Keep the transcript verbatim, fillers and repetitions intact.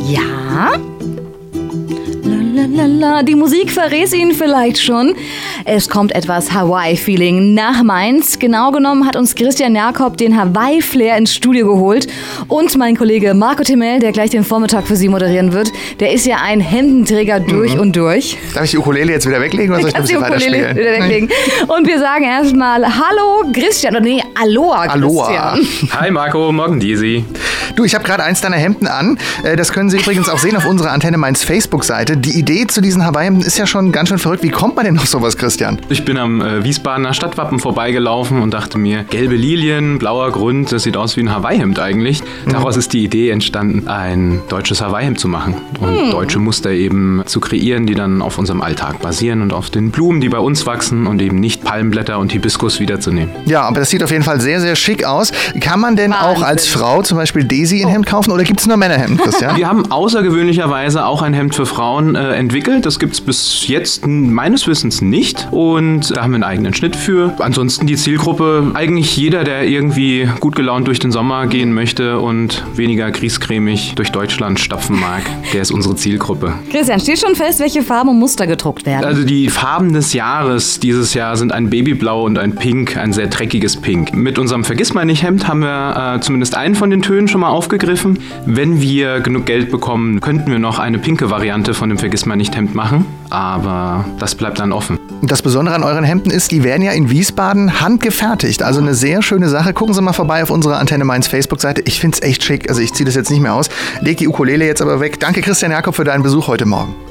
Ja? Lalalala. Die Musik verrät Ihnen vielleicht schon. Es kommt etwas Hawaii-Feeling nach Mainz. Genau genommen hat uns Christian Jakob den Hawaii-Flair ins Studio geholt. Und mein Kollege Marco Thimmel, der gleich den Vormittag für Sie moderieren wird, der ist ja ein Hemdenträger durch mhm. und durch. Darf ich die Ukulele jetzt wieder weglegen oder soll ich noch ein bisschen weiterspielen? Wieder weglegen. Und wir sagen erstmal Hallo Christian, oder nee, Aloha Aloha. Christian. Hi Marco, morgen Desi. Du, ich habe gerade eins deiner Hemden an. Das können Sie übrigens auch sehen auf unserer Antenne Mainz Facebook-Seite. Die Idee zu diesen Hawaii-Hemden ist ja schon ganz schön verrückt. Wie kommt man denn auf sowas, Christian? Ich bin am äh, Wiesbadener Stadtwappen vorbeigelaufen und dachte mir, gelbe Lilien, blauer Grund, das sieht aus wie ein Hawaii-Hemd eigentlich. Mhm. Daraus ist die Idee entstanden, ein deutsches Hawaii-Hemd zu machen und mhm. deutsche Muster eben zu kreieren, die dann auf unserem Alltag basieren und auf den Blumen, die bei uns wachsen und eben nicht Palmblätter und Hibiskus wiederzunehmen. Ja, aber das sieht auf jeden Fall sehr, sehr schick aus. Kann man denn Wahnsinn. auch als Frau zum Beispiel Desi ein Hemd kaufen oder gibt es nur Männerhemden, Christian? Wir haben außergewöhnlicherweise auch ein Hemd für Frauen äh, entwickelt. Das gibt es bis jetzt meines Wissens nicht und da haben wir einen eigenen Schnitt für. Ansonsten die Zielgruppe, eigentlich jeder, der irgendwie gut gelaunt durch den Sommer gehen möchte und weniger griescremig durch Deutschland stapfen mag, der ist unsere Zielgruppe. Christian, steht schon fest, welche Farben und Muster gedruckt werden? Also die Farben des Jahres dieses Jahr sind ein Babyblau und ein Pink, ein sehr dreckiges Pink. Mit unserem Vergissmeinnicht-Hemd haben wir äh, zumindest einen von den Tönen schon mal aufgegriffen. Wenn wir genug Geld bekommen, könnten wir noch eine pinke Variante von dem Vergissmeinnicht-Hemd machen, aber das bleibt dann offen. Das Besondere an euren Hemden ist, die werden ja in Wiesbaden handgefertigt. Also eine sehr schöne Sache. Gucken Sie mal vorbei auf unserer Antenne Mainz Facebook-Seite. Ich finde es echt schick. Also ich ziehe das jetzt nicht mehr aus. Leg die Ukulele jetzt aber weg. Danke Christian Jakob für deinen Besuch heute Morgen.